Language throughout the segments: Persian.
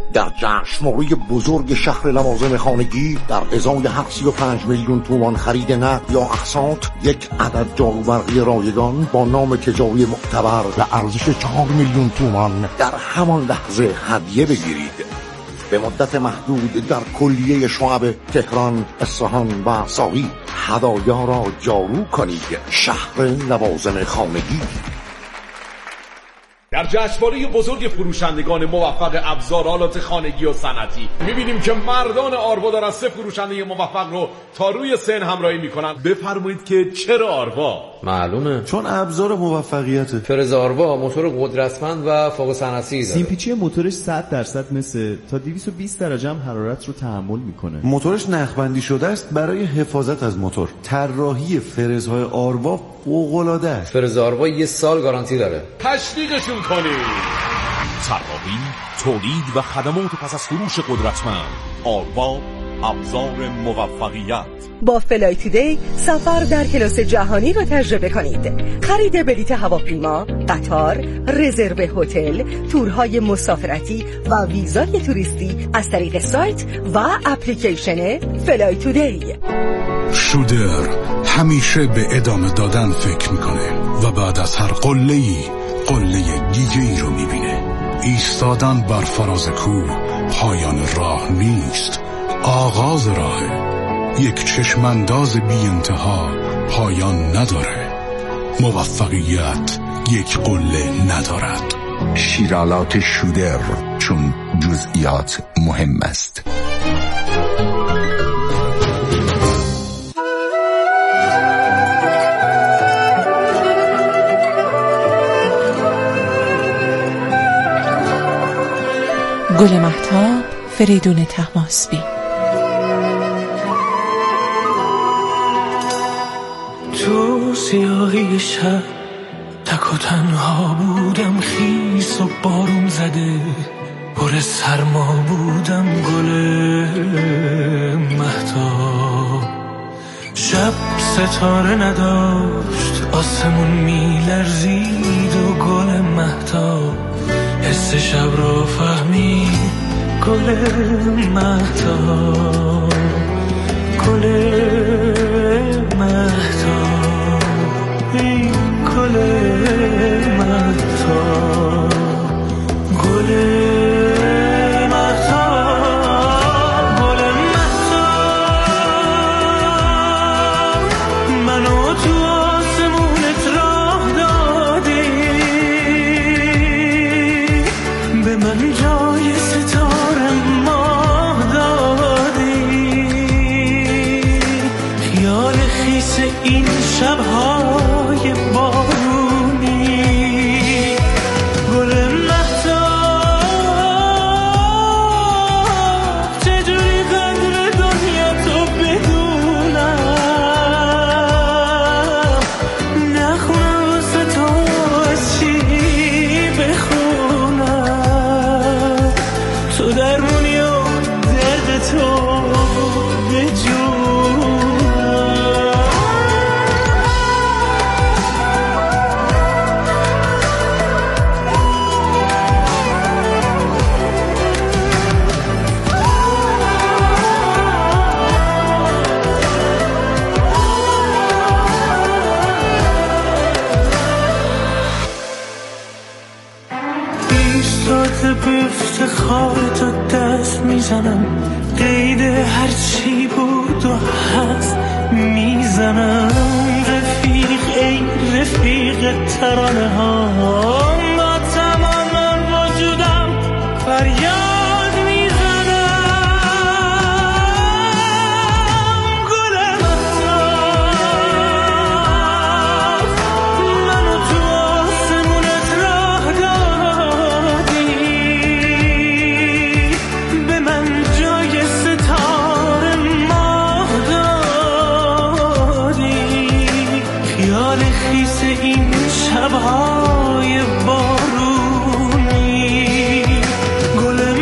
در جشنواره بزرگ شهر لوازم خانگی در ازای 35 میلیون تومان خرید نقد یا اقساط یک عدد جاروبرقی رایگان با نام تجاری معتبر و ارزش 4 میلیون تومان در همان لحظه هدیه بگیرید. به مدت محدود در کلیه شعب تهران، اصفهان و ساری هدایا را جارو کنید. شهر لوازم خانگی. در جشنواره بزرگ فروشندگان موفق ابزار آلات خانگی و صنعتی می‌بینیم که مردان آروا دارن 3 فروشنده موفق رو تا روی سن همراهی میکنن. بفرمایید که چرا آروا؟ معلومه، چون ابزار موفقیته. فرز آروا موتور قدرتمند و فوق صنعتی داره. سیمپیچی موتورش 100% مثل تا 220 درجه هم حرارت رو تحمل میکنه. موتورش نخبندی شده است برای حفاظت از موتور. طراحی فرزهای آروا فوق‌العاده است. فرز آروا 1 سال گارانتی داره. تشویقشون کنید. طراحی، تولید و خدمات پس از فروش قدرتمند. آروا، ابزار موفقیت. با فلای تودی سفر در کلاس جهانی را تجربه کنید. خرید بلیط هواپیما، قطار، رزرو هتل، تورهای مسافرتی و ویزای توریستی از طریق سایت و اپلیکیشن فلای تودی. شودر همیشه به ادامه دادن فکر میکنه و بعد از هر قله‌ای قله دیگه‌ای رو میبینه. ایستادن بر فراز کوه پایان راه نیست، آغاز راهه. یک چشمانداز بی انتها پایان نداره. موفقیت یک قله ندارد. شیرالات شودر، چون جزئیات مهم است. گل مهتاب، فریدون طهماسبی. تو سیاهی شب تک و تنها بودم، خیس و بارون زده پر سرما بودم. گل مهتاب شب ستاره نداشت، آسمون میلرزید و گل مهتاب حس شب رو فهمید. گل مهتاب، گل مهتاب، ای گل مهتاب، گل مهتاب، گل مهتاب. منو تو آسمونت راه دادی، به من جای ستاره ماه دادی. خیال خیس این شب‌های بارونی. گل مهتاب، چجوری قدر دنیا تو بدونم، نخونم واسه تو از چی بخونم. تو درمونی و درد تو به افتخار تو دست میزنم، قید هرچی بود و هست میزنم. رفیق ای رفیق ترانه ها، با تمام وجودم فریاد میزنم. گل مهتاب، منو تو آسمونت راه دادی، به من جای ستاره ماه دادی. خیال خیس این شب‌های بارونی. گل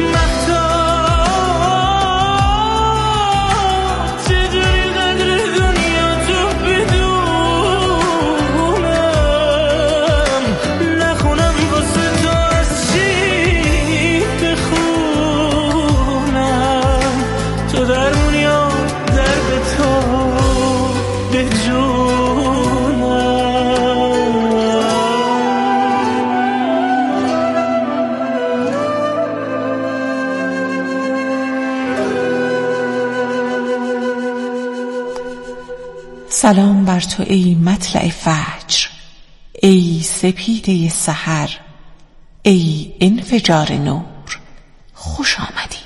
سلام بر تو ای مطلع فجر، ای سپیده سحر، ای انفجار نور، خوش آمدی.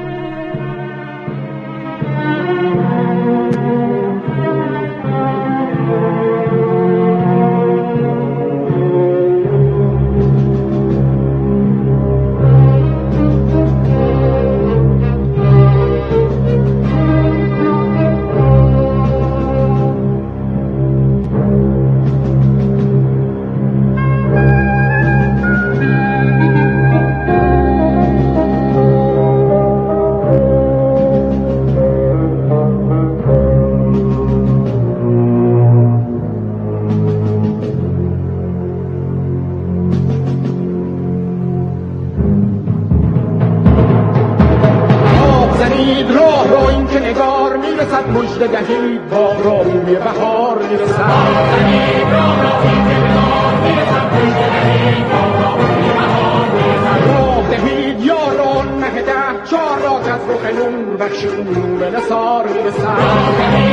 مژده دهید با راهی بهار میرسد. راه دهید یاران مه ده چار را که از رخ نور بخش نور نثار میرسد.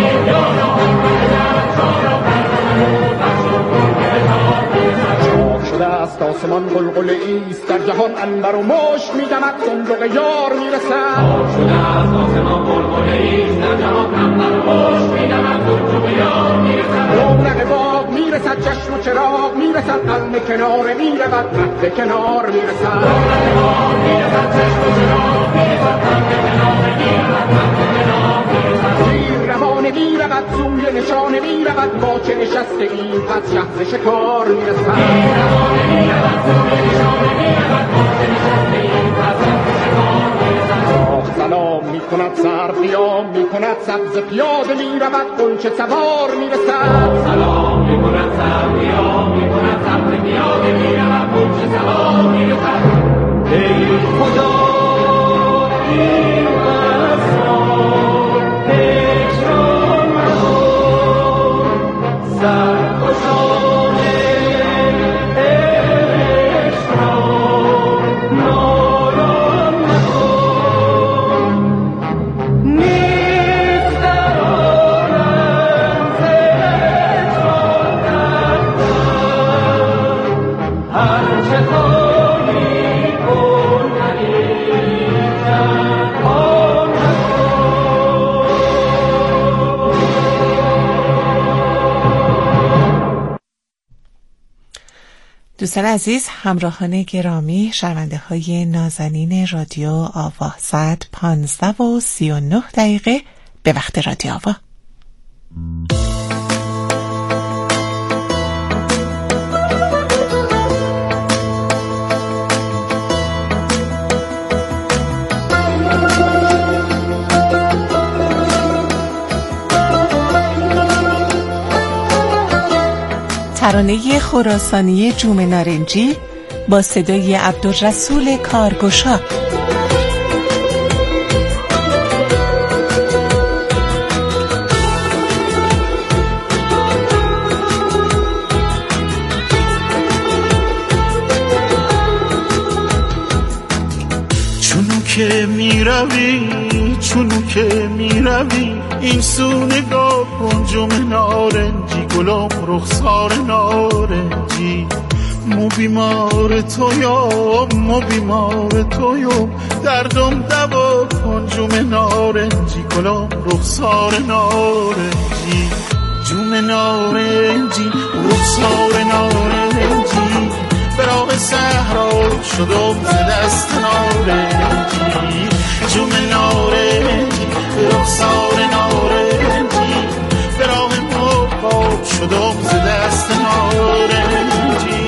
چاک شده است آسمان قلقله ایست، در جهان عنبر و مشک میدمد صندوق یار میرسد. چاک شده است آسمان قلقله ایست، در جهان عنبر و مشک میدمد صندوق یار میرسد. رونق باغ میرسد، چشم و چراغ میرسد، قلم کنار میرود، مهد کنار میرسد. رونق باغ میرسد، چشم و چراغ میرسد، قلم کنار میرود، مهد کنار میرسد. زیر روانه میرود، سوی نشانه میرود، ما چه نشسته ایم پس شهر شکار میرسد. سلام می کند سر قیام می کند سبز پیاده می رود غنچه سوار می رسد. سلام می کند سر قیام می کند سبز پیاده می رود غنچه سوار می رسد. ای خدا این اسرار هجران مشو سرخوشان دوستان عزیز، همراهان گرامی، شنونده های نازنین رادیو آوا، ساعت 15:39 به وقت رادیو آوا. ترانه خراسانی جوم نارنجی با صدای عبدالرسول کارگشا. چونو که میروی این سو نگاه کن جوم نارنجی، گلام رخسار نارنجی. مو بیمار تویم دردم دوا کن جوم نارنجی، گلام رخسار نارنجی. جوم نارنجی رخسار نارنجی، به راه صحرا شدم ز دست نارنجی. جوم نارنجی رخسار نارنجی، به راه مرغاب شدم ز دست نارنجی.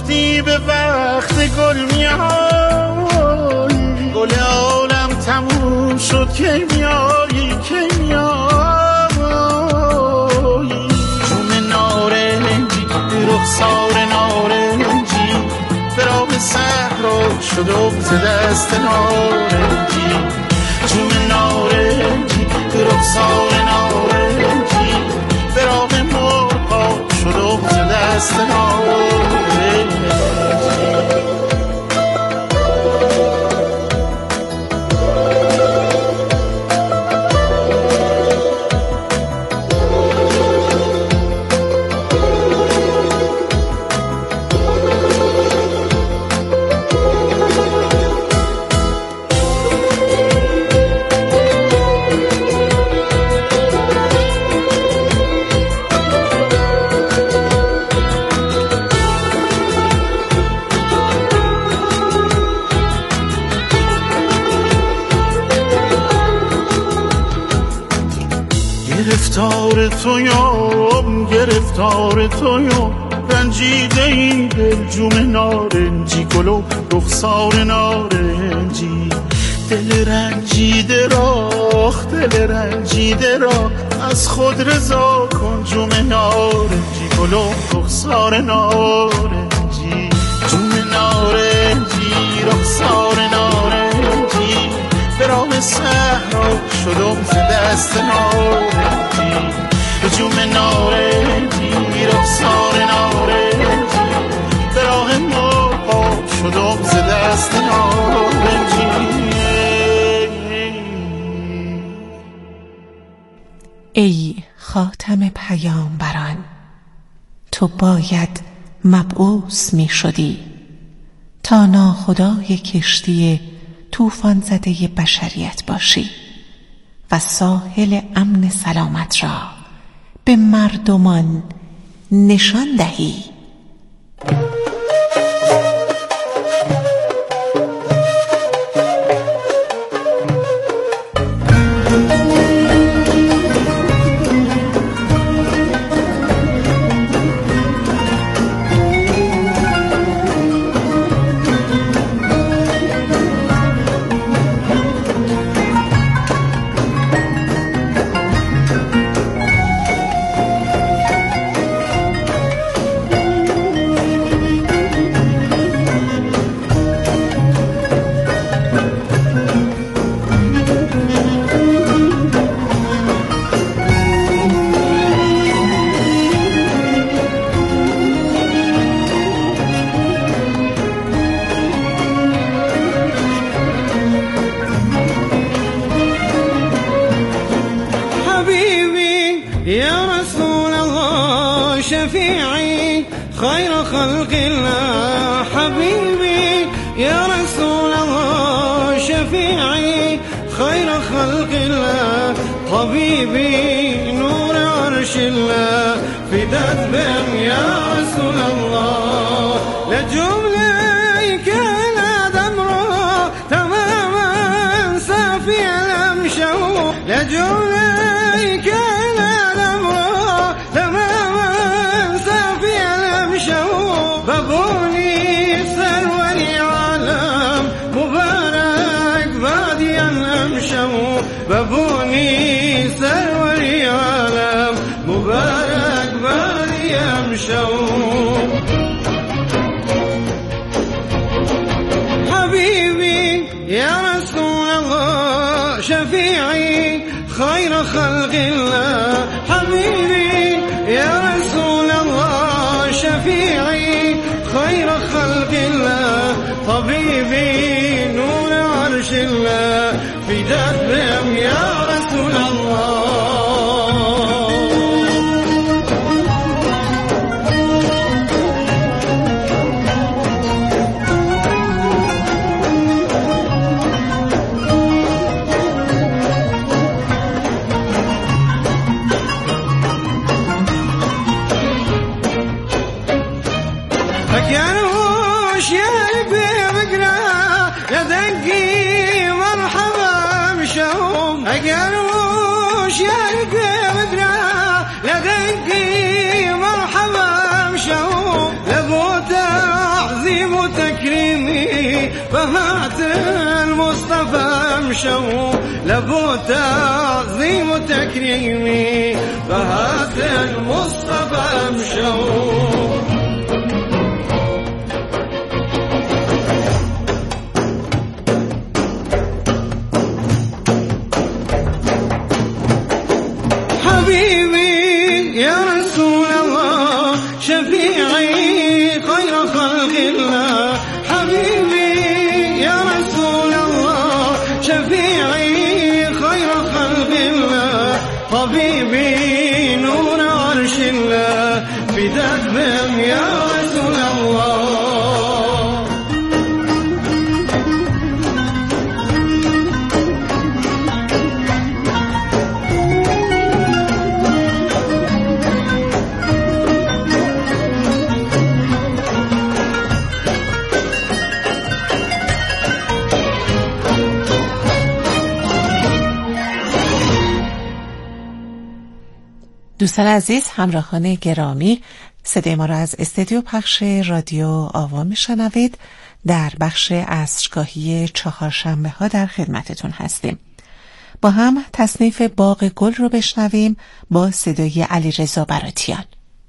گفتی به وقت گل میایی، گل عالم تموم شد که میایی که میایی. جون نارنجی رخسار نارنجی به راه صحرا شدم ز دست نارنجی. جون نارنجی رخسار نارنجی به راه مرغا شدم ز دست نارنجی. گرفتار تویم گرفتار تویم، رنجیده این دل جون نارنجی گل و رخسار نارنجی. دل رنجیده را دل رنجیده را از خود رضا کن جون نارنجی گل و رخسار نارنجی. جون نارنجی رخسار نارنجی به راه صحرا شدم ز دست نارنجی. جون نارنجی رخسار نارنجی به راه مرغا شدم ز دست نارنجی. ای خاتم پیامبران، تو باید مبعوث می شدی تا ناخدای کشتی طوفان زده بشریت باشی و ساحل امن سلامت را به مردمان نشان دهی. شفيعي خير خلق الله حبيبي يا رسول الله شفيعي خير خلق الله طبيبي نور عرش الله فداك بهم يا رسول الله لجملة كان دمره تماما صافي الأمشو لجملة كان دمره تماما صافي الأمشو بابوني سرور عالم مبارك بادي الأمشو بابوني سرور عالم مبارك بادي الأمشو حبيبي يا رسول الله شفيعي خير خلق الله حبيبي يا رسول الله شفيعي خير خلق الله طبيبي نور عرش الله فداك بهم يا رسول الله فكانوش يا قلبي بقرا يا دقي مرحبا بشوم فكانوش يا قلبي بقرا يا دقي مرحبا بشوم لبوتا تعظیم و تکریمی به حضرت المصطفی امشو لب و تعظیم و تکریمی به حضرت المصطفی امشو حبيبي يا رسول الله شفيعي خير خلق الله حبيبي يا رسول الله شفيعي خير خلق الله طبيبي نور عرش الله فداك بهم يا رسول الله دوستان عزیز، همراهان گرامی، صدای ما را از استودیو پخش رادیو آوا میشنوید. در بخش عصرگاهی چهارشنبه ها در خدمتتون هستیم. با هم تصنیف باغ گل رو بشنویم با صدای علیرضا براتیان.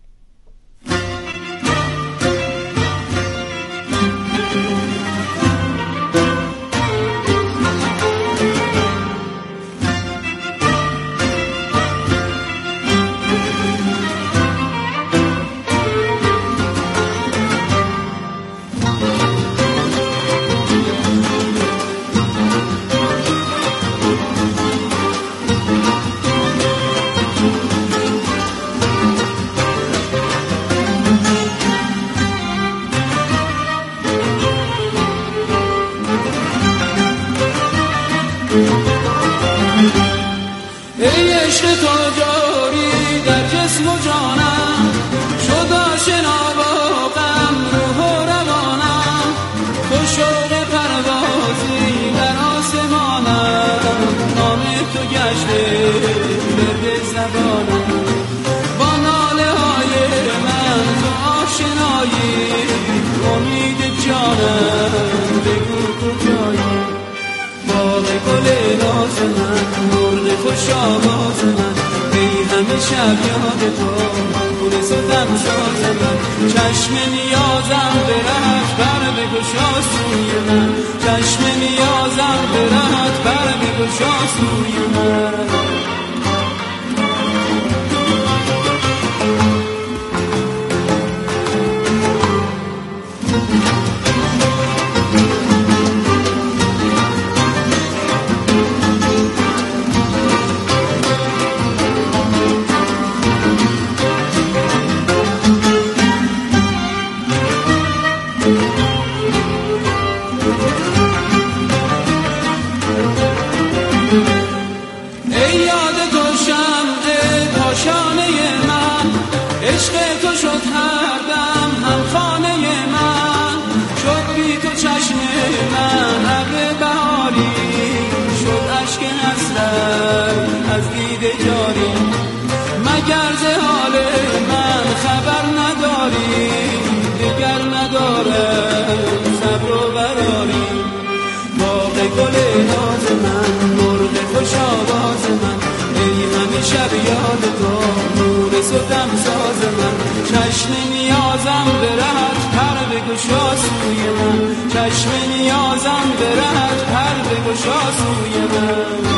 ای عشق تو جاری در جسم و جانم شد آشنا با غم روح و روانم تو شوق پروازی در آسمانم نام تو گشته برد زبانم با ناله های من تو آشنایی امید جانم بگو کجایی باغ گل ناز من مرغ خوش آواز من ای همه شب یاد تو خون سودم ساز من چشم نیازم به رهت بر بگشا سوی من چشم نیازم به رهت بر بگشا سوی من عشق تو شد هر دم هم خانه من شد بی تو چشم من ابر بهاری شد اشک حسرت از دیده جاری مگر ز حال من خبر نداری دیگر ندارم صبر و براری باغ گل ناز من مرغ خوش آواز من ای همه شب یاد تو نور صدم ساز من چشم نیازم به رهت پر بگشا سوی من چشم نیازم به رهت پر بگشا سوی من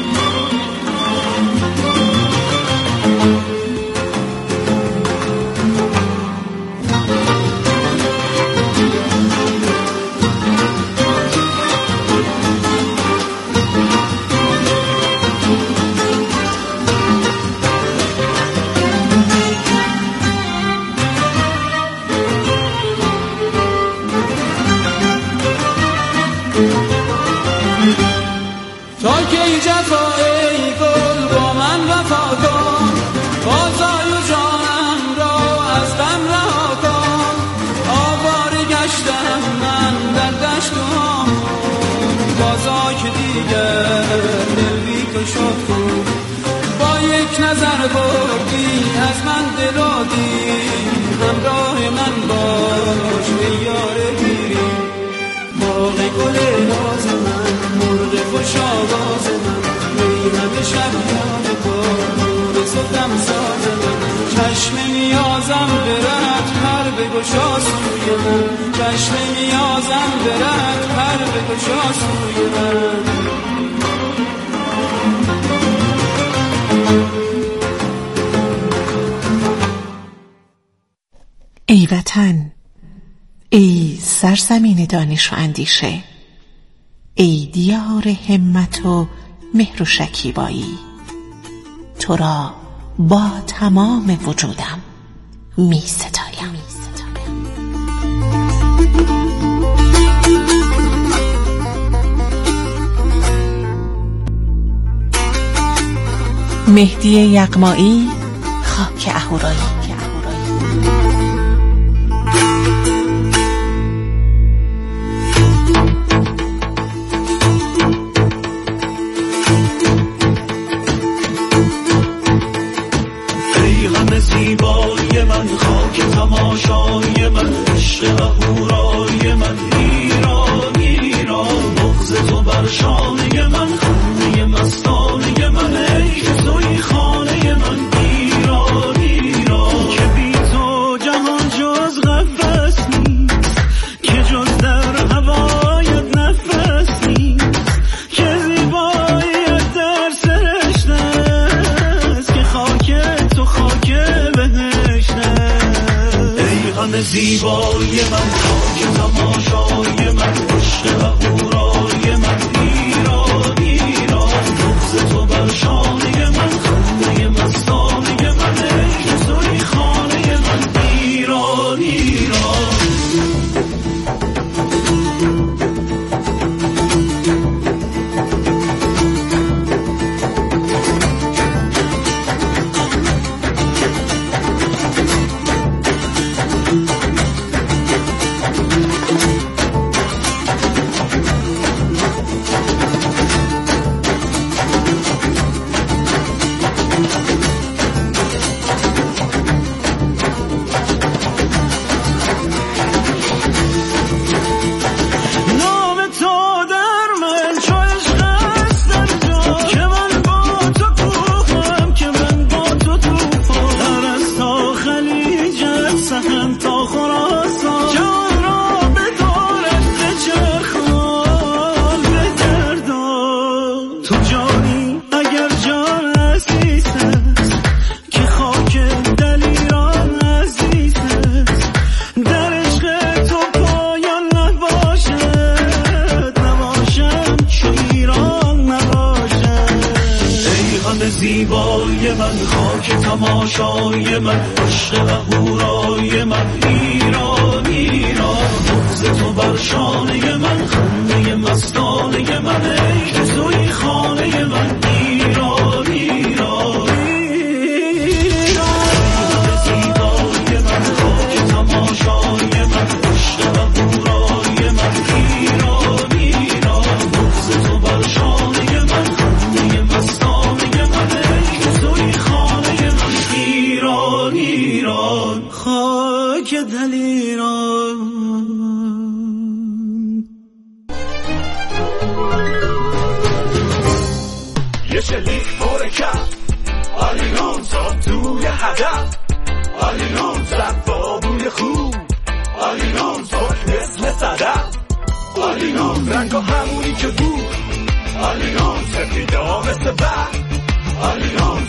تا کی جفا ای گل با من وفا کن بازای و جانم را از غم رها کن آواره گشتم من در دشت و هامون بازا که دیگر دل بی تو شد کن با یک نظر بردی از من دل و دید همراه من باش ای یار نیازم برد پر بگشا سوی من، چشم نیازم برد پر بگشا سوی من. ای وطن، ای سرزمین دانش و اندیشه، ای دیار همت و مهر و شکیبایی، تو را با تمام وجودم می ستایم. مهدی یغمایی، خاک اهورایی. زیبای من، خاک تماشای من، عشق اهورای من، ایران ایران، بغض تو بر شانه من، خانه مستانه من، ای توی خانه من، ایران ایران. که بی تو جهان جز قفس نیست، که جز در هوایت نفس نیست، که زیباییت در سرشت است، که خاک تو خاک همه زیبای من، خاک تماشای من، عشق اهورای من، ایران ایران، بغض تو بر شانه من، خانه مستانه من، ای توی خانه من، ایران ایران. زیبای من، خاک تماشای من، عشق اهورای من، ایران ایران، بغض تو بر شانه من، خانه مستانه من، ای توی خانه من، ایران ایران. زیبای من، خاک تماشای من، عشق اهورای من، ایران ایران، بغض تو بر شانه من، خانه مستانه من، ایران ایران، خاک دل ایران. یه شلیک مرکب آلینون زد توی هدف، آلینون زد با بوی خوب، آلینون زد مثل صدف، آلینون رنگ و همونی که بود، آلینون سفیدا مثل برد، آلینون.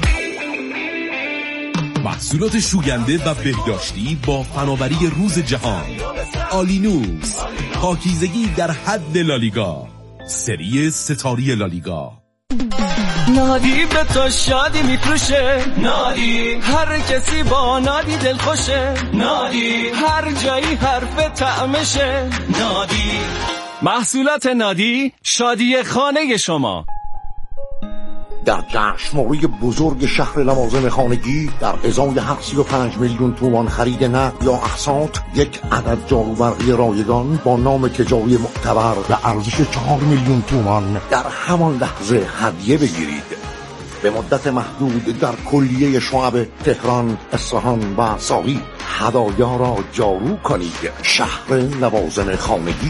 محصولات شوینده و بهداشتی با فناوری روز جهان. آلینوس، پاکیزگی در حد لالیگا، سری ستاری لالیگا. نادی به تو شادی میفروشه، نادی هر کسی با نادی دل خوشه، نادی هر جایی حرف طعمشه، نادی. محصولات نادی، شادی خانه شما. در جشنواره بزرگ شهر لوازم خانگی در ازای 35 میلیون تومان خرید نقد یا اقساط، یک عدد جاروبرقی رایگان با نام تجاری معتبر به ارزش 4 میلیون تومان در همان لحظه هدیه بگیرید. به مدت محدود در کلیه شعب تهران، اصفهان و ساقی هدایا را جارو کنید. شهر لوازم خانگی.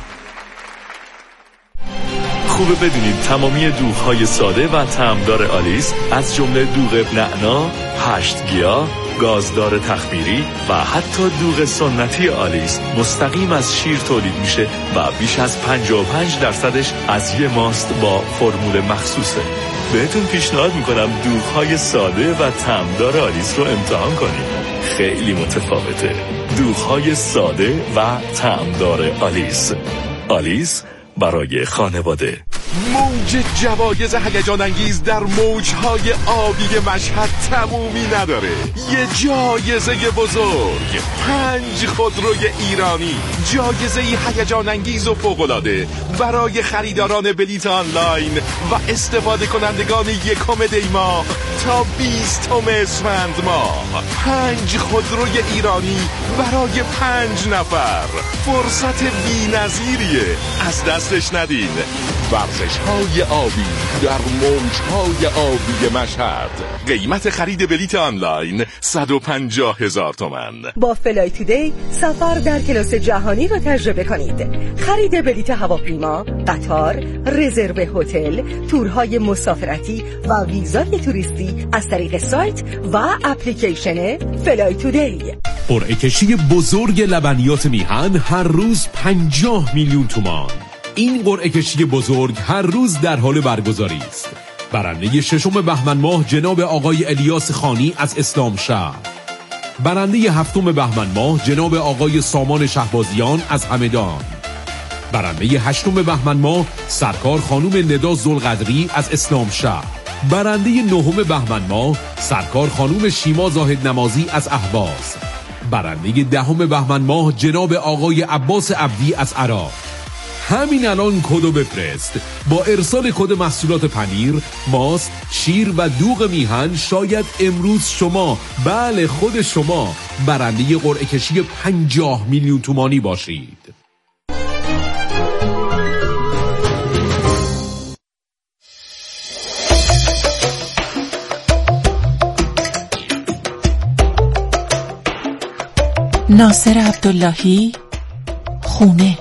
خوبه بدونید تمامی دوغ‌های ساده و طعمدار آلیس از جمله دوغ نعنا، 8 گیاه، گازدار تخمیری و حتی دوغ سنتی آلیس مستقیم از شیر تولید میشه و بیش از 55%ش از یه ماست با فرمول مخصوصه. بهتون پیشنهاد میکنم دوغ‌های ساده و طعمدار آلیس رو امتحان کنید. خیلی متفاوته. دوغ‌های ساده و طعمدار آلیس. آلیس برای خانواده. موج جوایز هیجان انگیز در موجهای آبی مشهد تمومی نداره. یه جایزه بزرگ، 5 خودروی ایرانی، جایزه هیجان انگیز و فوق‌العاده برای خریداران بلیت آنلاین و استفاده کنندگان 1 دی ماه تا 20 اسفند ماه. 5 خودروی ایرانی برای 5 نفر. فرصت بی‌نظیریه، از دستش ندین. ورزش‌های آبی در موج‌های آبی مشهد. قیمت خرید بلیت آنلاین 150,000 تومان. با فلای تودی سفر در کلاس جهانی را تجربه کنید. خرید بلیت هواپیما، قطار، رزرو هتل، تورهای مسافرتی و ویزای توریستی از طریق سایت و اپلیکیشن فلای تودی. قرعه کشی بزرگ لبنیات میهن هر روز 50 میلیون تومان. این قرعه کشی بزرگ هر روز در حال برگزاری است. برنده 6 بهمن ماه جناب آقای الیاس خانی از اسلام شهر. برنده 7 بهمن ماه جناب آقای سامان شهبازیان از همدان. برنده 8 بهمن ماه سرکار خانم ندا ذوالقدری از اسلام شهر. برنده 9 بهمن ماه سرکار خانم شیما زاهد نمازی از اهواز. برنده 10 بهمن ماه جناب آقای عباس عبدی از عراق. همین الان کدو بفرست. با ارسال کد محصولات پنیر، ماست، شیر و دوغ میهن شاید امروز شما، بله خود شما، برنده قرعه کشی 50 میلیون تومانی باشید. ناصر عبداللهی، خونه.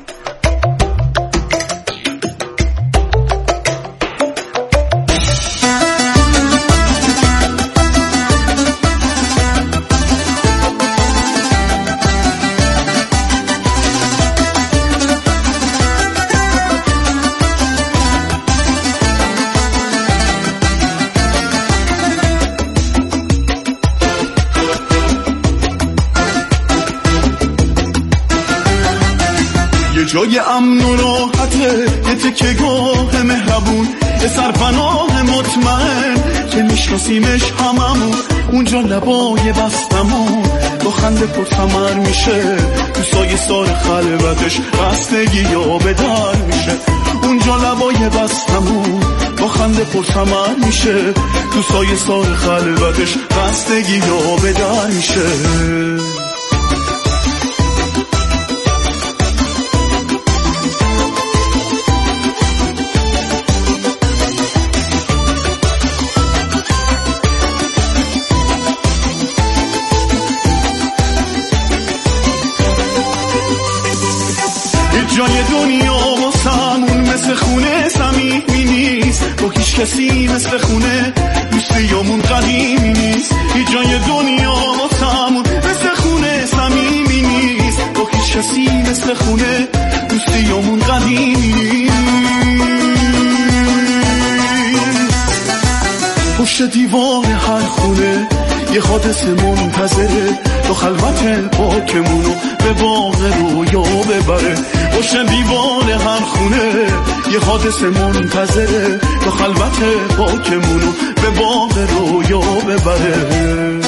جای امن و راحته، یه تکه گاه مهربون، یه سرپناه مطمئن که میشناسیمش هممون. اونجا لبای بستمون با خنده پرثمر میشه، تو سایه سار خلوتش خستگی یا بدر میشه. اونجا لبای بستمون با خنده پرثمر میشه، تو سایه سار خلوتش خستگی یا بدر میشه. جای دنیا واسمون مثل خونه صمیمی نیست، با هیچ کسی مثل خونه دوستیامون قدیمی نیست. جای دنیا واسمون مثل خونه صمیمی نیست، با هیچ کسی مثل خونه دوستیامون قدیمی نیست. پشت دیوار هر خونه یه حادثه منتظره، تو خلوت پاکمونو به باغ رویا ببره. پشت دیوار هر خونه یه حادثه منتظره، تو خلوت پاکمونو به باغ رویا ببره.